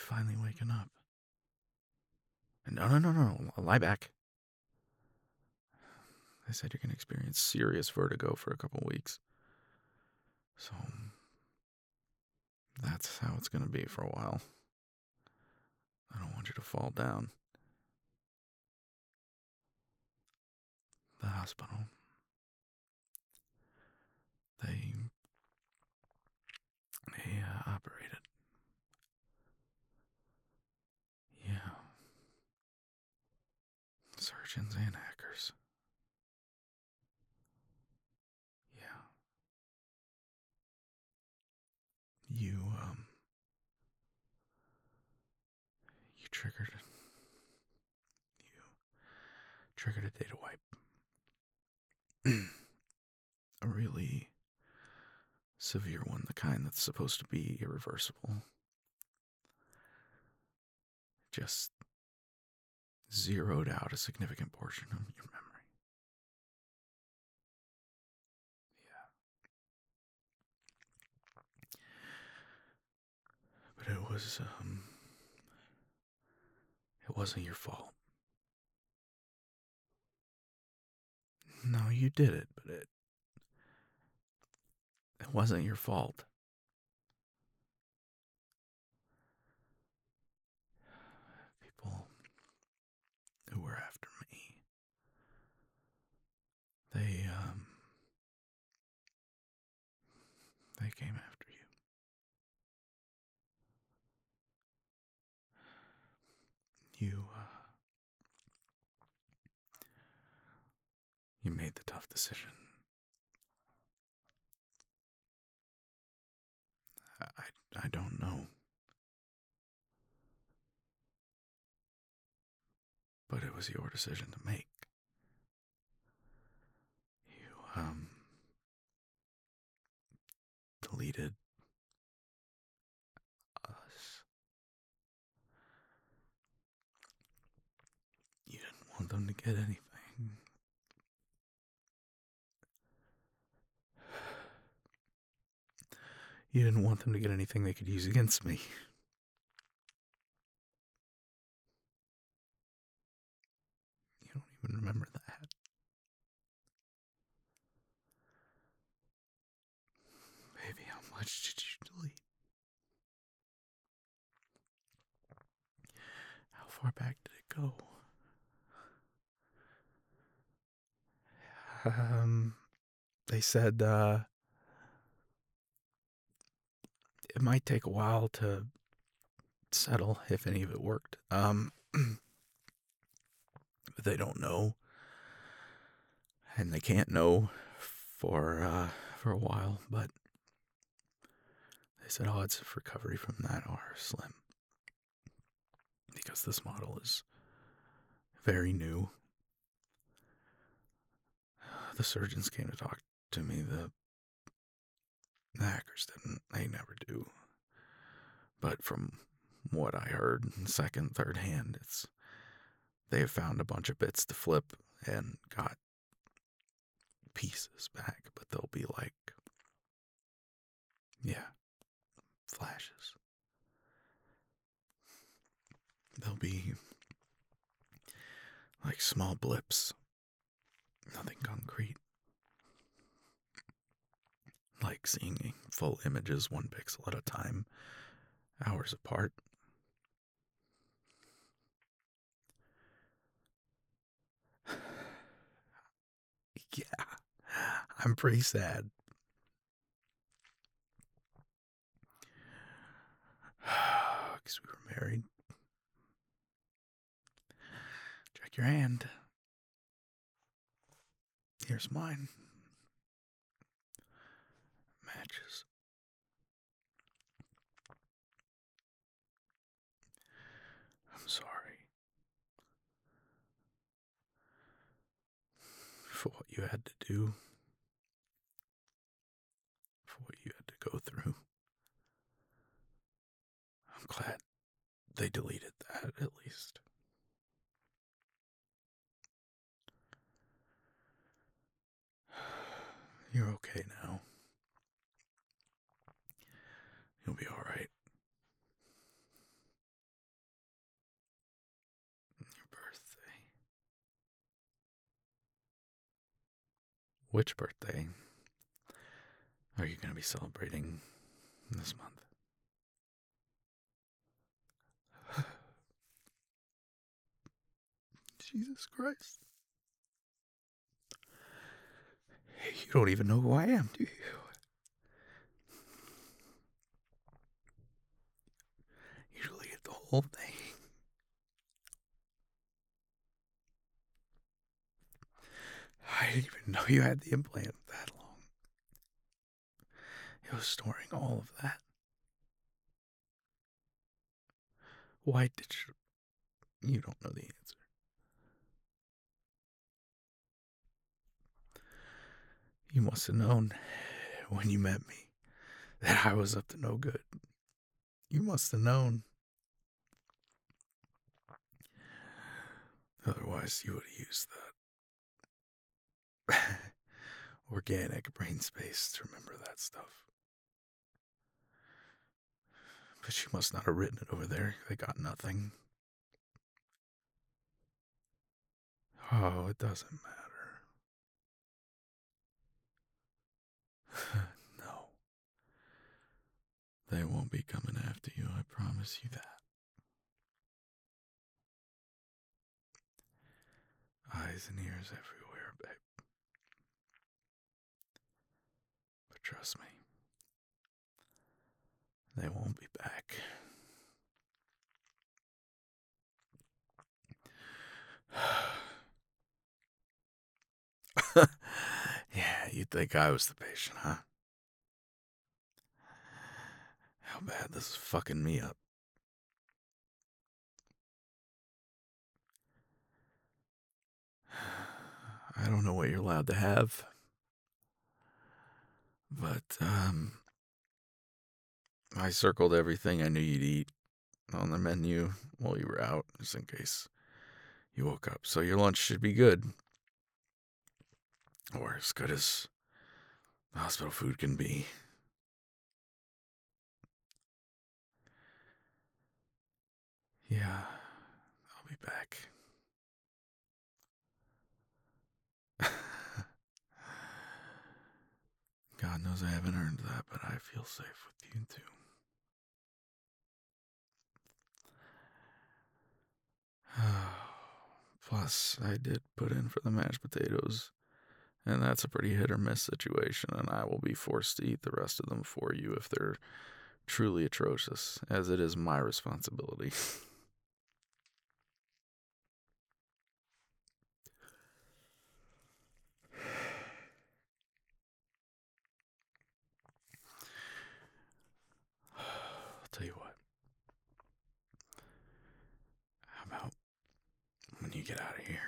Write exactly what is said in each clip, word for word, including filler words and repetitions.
finally waking up. No, no, no, no. Lie back. They said you're going to experience serious vertigo for a couple weeks. So that's how it's going to be for a while. I don't want you to fall down. The hospital. They, they uh, operated. Yeah. Surgeons and hackers. Yeah. You, um, you triggered, you triggered a data wipe. A really severe one, the kind that's supposed to be irreversible. Just zeroed out a significant portion of your memory. Yeah. But it was, um, it wasn't your fault. No, you did it, but it, it wasn't your fault. People who were after me, they, um, they came after you. You, uh, you made the tough decision. I, I, I don't know. But it was your decision to make. You, um, deleted us. You didn't want them to get anything. You didn't want them to get anything they could use against me. You don't even remember that. Baby, how much did you delete? How far back did it go? Um, they said, uh, it might take a while to settle if any of it worked. Um, but they don't know. And they can't know for, uh, for a while, but they said odds of recovery from that are slim. Because this model is very new. The surgeons came to talk to me. The, the hackers didn't. They never do. But from what I heard, second, third hand, it's they have found a bunch of bits to flip and got pieces back. But they'll be like, yeah, flashes. They'll be like small blips. Nothing concrete. Like seeing full images one pixel at a time, hours apart. Yeah, I'm pretty sad. Because we were married. Check your hand. Here's mine. Matches. I'm sorry for what you had to do, for what you had to go through. I'm glad they deleted that at least. You're okay now. You'll be alright. Which birthday are you going to be celebrating this month? Jesus Christ. You don't even know who I am, do you? You really get the whole thing. I didn't even know you had the implant that long. It was storing all of that. Why did you? You don't know the answer. You must have known when you met me that I was up to no good. You must have known. Otherwise, you would have used that organic brain space to remember that stuff. But you must not have written it over there. They got nothing. Oh, it doesn't matter. No. They won't be coming after you, I promise you that. Eyes and ears everywhere, babe. But trust me, they won't be back. Yeah, you'd think I was the patient, huh? How bad this is fucking me up. I don't know what you're allowed to have, but, um, I circled everything I knew you'd eat on the menu while you were out, just in case you woke up. So your lunch should be good. Or as good as hospital food can be. Yeah, I'll be back. God knows I haven't earned that, but I feel safe with you too. Plus, I did put in for the mashed potatoes, and that's a pretty hit or miss situation, and I will be forced to eat the rest of them for you if they're truly atrocious, as it is my responsibility. I'll tell you what. How about when you get out of here,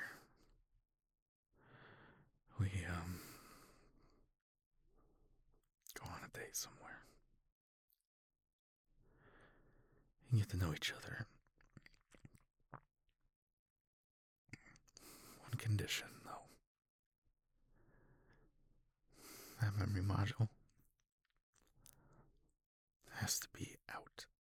we, um, go on a date somewhere and get to know each other. One condition, though. That memory module has to be out.